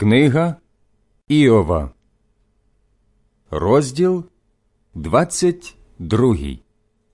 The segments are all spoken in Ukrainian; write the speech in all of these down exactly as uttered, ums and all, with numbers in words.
Книга Іова, розділ двадцять другий.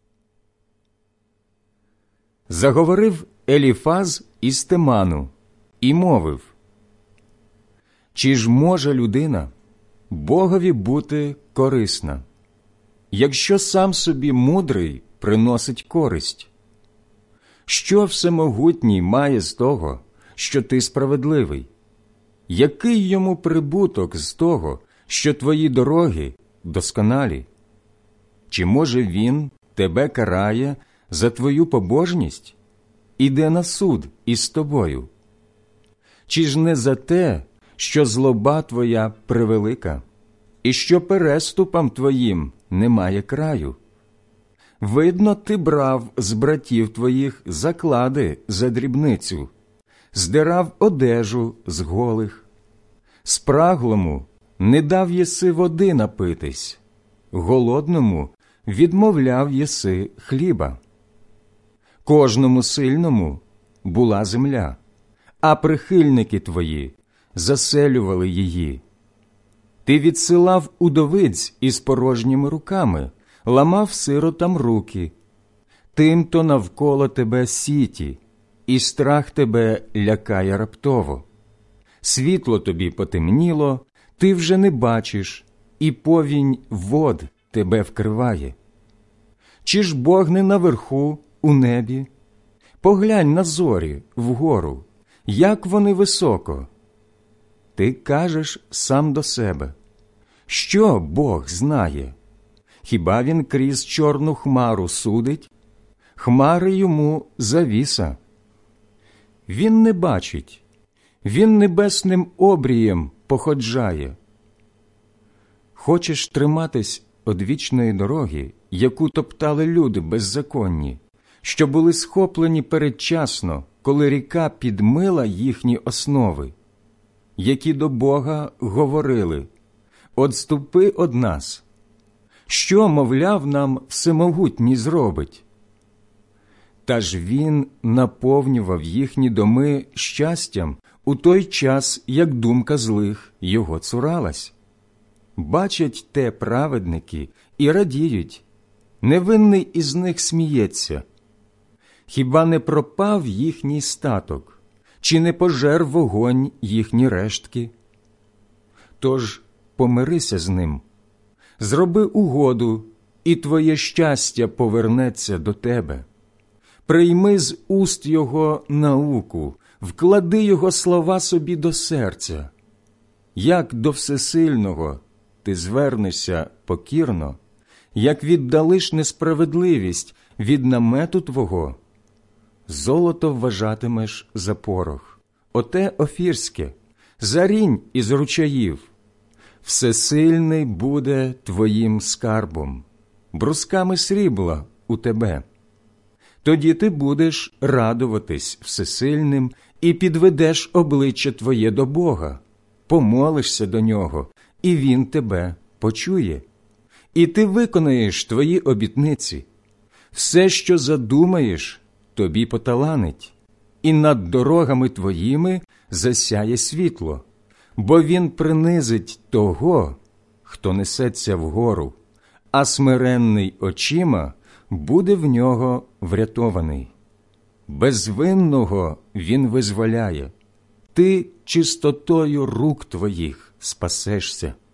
Заговорив Еліфаз із Теману і мовив: «Чи ж може людина Богові бути корисна, якщо сам собі мудрий приносить користь? Що Всемогутній має з того, що ти справедливий? Який йому прибуток з того, що твої дороги досконалі? Чи, може, він тебе карає за твою побожність? Іде на суд із тобою? Чи ж не за те, що злоба твоя превелика, і що переступам твоїм немає краю? Видно, ти брав з братів твоїх заклади за дрібницю, здирав одежу з голих. Спраглому не дав єси води напитись, голодному відмовляв єси хліба. Кожному сильному була земля, а прихильники твої заселювали її. Ти відсилав удовиць із порожніми руками, ламав сиротам руки. Тим-то навколо тебе сіті, і страх тебе лякає раптово. Світло тобі потемніло, ти вже не бачиш, і повінь вод тебе вкриває. Чи ж Бог не наверху, у небі? Поглянь на зорі вгору, як вони високо. Ти кажеш сам до себе: що Бог знає? Хіба він крізь чорну хмару судить? Хмари йому завіса. Він не бачить, він небесним обрієм походжає. Хочеш триматись одвічної дороги, яку топтали люди беззаконні, що були схоплені передчасно, коли ріка підмила їхні основи, які до Бога говорили: «Отступи од нас». Що, мовляв, нам Всемогутній зробить? Та ж він наповнював їхні доми щастям у той час, як думка злих його цуралась. Бачать те праведники і радіють, невинний із них сміється. Хіба не пропав їхній статок, чи не пожер вогонь їхні рештки? Тож помирися з ним, зроби угоду, і твоє щастя повернеться до тебе. Прийми з уст його науку, вклади його слова собі до серця. Як до Всесильного ти звернешся покірно, як віддалиш несправедливість від намету твого, золото вважатимеш за порох, оте офірське, зарінь із ручаїв. Всесильний буде твоїм скарбом, брусками срібла у тебе. Тоді ти будеш радуватись всесильним і підведеш обличчя твоє до Бога, помолишся до Нього, і Він тебе почує. І ти виконаєш твої обітниці. Все, що задумаєш, тобі поталанить, і над дорогами твоїми засяє світло, бо Він принизить того, хто несеться вгору, а смиренний очима буде в нього врятований. Безвинного він визволяє, ти чистотою рук твоїх спасешся.